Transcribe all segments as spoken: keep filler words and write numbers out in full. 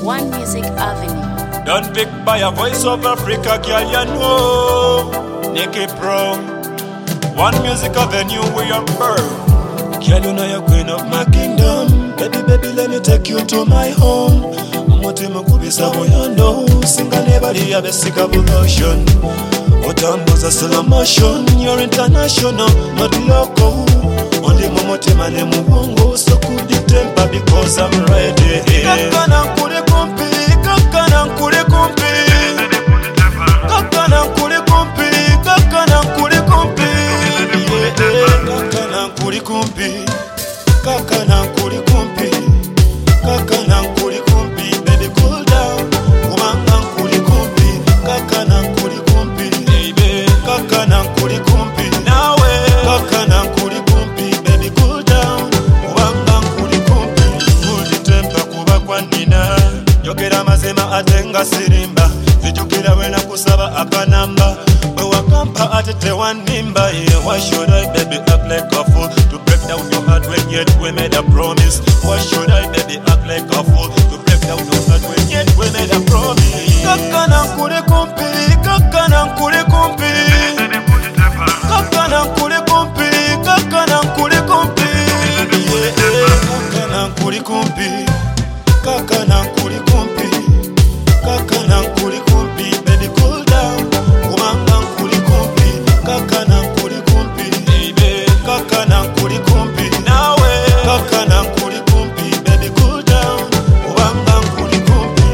One Music Avenue. Done big by a Voice of Africa, girl, you know. Nicky Pro. One Music Avenue, we are bird. Girl, you know you're queen of my kingdom. Baby, baby, let me take you to my home. Umutima kubisa boyondo. Singa nebali ya besika bulotion. Otambuza slow motion. You're international, not local. Only Momotima ne mugongo. So could you temper because I'm ready. Kakana kure kumpi, kakana kure kumpi. Kakana kure kumpi, kakana kure kumpi. Kakana kure kumpi, kakana kure kumpi. Kakana kure kumpi, baby cool down. Kumanga kure kumpi, kakana kure kumpi. Baby, kakana kure kumpi. Nawe, kakana kure kumpi, baby cool down. Kumanga kure kumpi. Kuri tempa kuba kwa nina. Yogera mazema atenga sirimba. Zijukira wena kusaba akanamba. Wakampa atete wanimba. Yeah, why should I baby act like a fool? To break down your heart when yet we made a promise. Why should I baby act like a fool? To break down your heart when yet we made a promise. Kakana kure kumpi, kakana kure kumpi. Kakana kure kumpi, kakana kure kumpi. Kakana kure kumpi, kakana kure kumpi. Kakana kure kumpi, baby cool down. Kumanga kure kumpi, kakana kure kumpi. Baby, kakana kure kumpi. Nawe, kakana kure kumpi, baby cool down. Kumanga kure kumpi.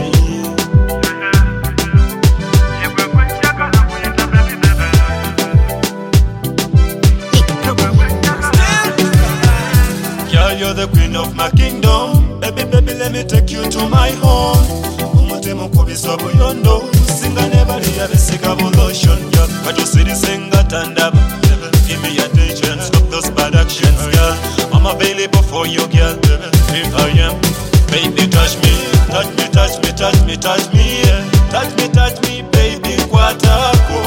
Girl, you're the queen of my kingdom. Baby, baby, let me take you to my home. Umutima kubisa buyondo. Singa nebali ya besika bulotion. Girl, can't you see the singer stand up? Give me attention, stop those bad actions, girl. I'm available for you, girl. Here I am, baby, touch me, touch me, touch me, touch me, touch me, yeah. Touch me, touch me, baby, kwatako.